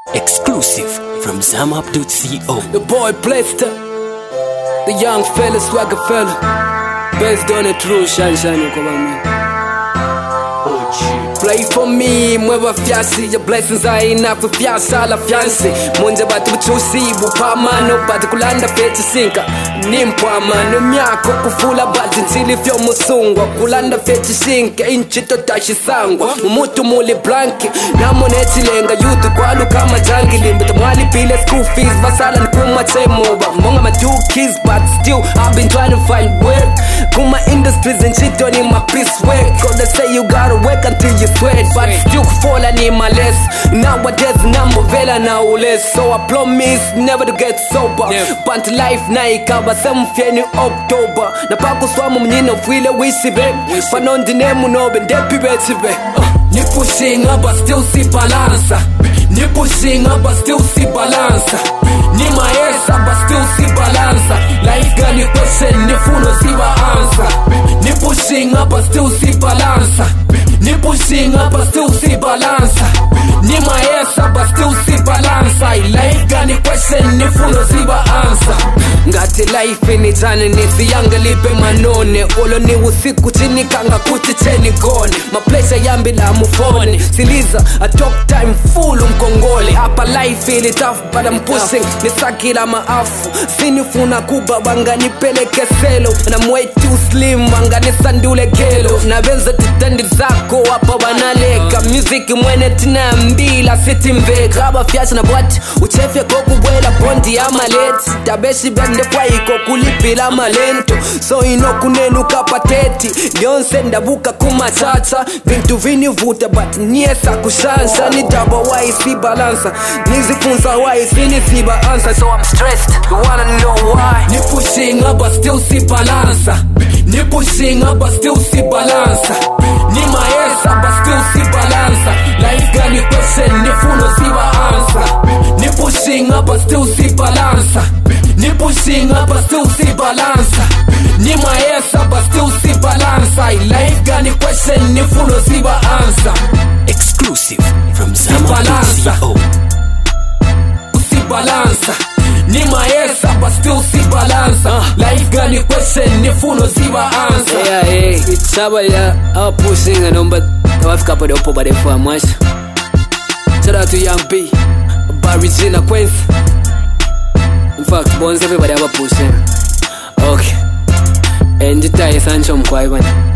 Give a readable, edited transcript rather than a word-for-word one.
Exclusive from Zamap.co. The boy blessed, the young fella, swagger fella, based on a true shine kwa play for me, mweba fiasi. Your blessings are enough for fiasa la fiance. Munja batu buchusi, bupamano, batu kulanda feti sinka. Nimpwamano, myako kufula batu ntili fyo musungwa. Kulanda feti sinka, inchito tashi sangwa. Mumutu muli blanki, na moneti lenga yutu kwa luka majangi limbita. Mwali pile school fees, vasala nkuma chemoba. Monga my two kids, but still I've been trying to find work. Kuma industries and shit don't need my piece work. Cause they say you gotta work until you sweat, but still fall and in my less. Nowadays number vela now less. So I promise never to get sober. But life na ikawa some fieni October. Na pako swamu mnyino fwile wisi be. Panondi nemu nobe ndepi beti be. Ni pushing up but still see balance. Ni pushing up but still see balance. Ni maesa but still see balance. Life gani question ni funo siwa answer. Ni pushing up but still see balance. Ni pushing up but still see balance. Ni maesa but still see balance. Life gani question ni funo siwa answer. Ngati life initane nisi yanga lipe manone. Olo ni usiku chini kanga kuti cheni gone. My pleasure yambi la mufone. Siliza a top time full mkongole. Hapa life ili tough but I'm pushing. Nisakila maafu sinifuna kuba wanga nipeleke selo. Na I'm way too slim wanga nisandule gelo. Na benza titendi zako hapa wanaleka. Music mwene tina mbila siti mveka. Kaba fiasha na bwati uchefye koku wela bondi ama leti. Tabeshi bende kwa iko kulipila malento. So ino kunenu kapateti. Nyonse ndabuka kumachacha. Vintu vini vuta but niesa kushansa. Ni daba wai si balansa. Nizifunza wai sini siba answer. So I'm stressed, you wanna know why. Ni pushing up but still see balance. Ni pushing up but still see balance. Ni maesa but still see balance. Life gani question ni funo siwa answer. Ni pushing up but still see balance. Ni pushing up but still see balance. Ni maesa but still see balance. Life gani question ni funo siwa answer. Exclusive from Zamap.co. Balance. Ni maesa but still see balance. Life gani question ni funo siwa answer. Yeah, itaba ya our pushing and on but wafika pade opo bade for much. Shout out to Young B, Barry Gina Queens. In fact, bones everybody have a pushing. Okay. And the tie Sancho mkwaiban.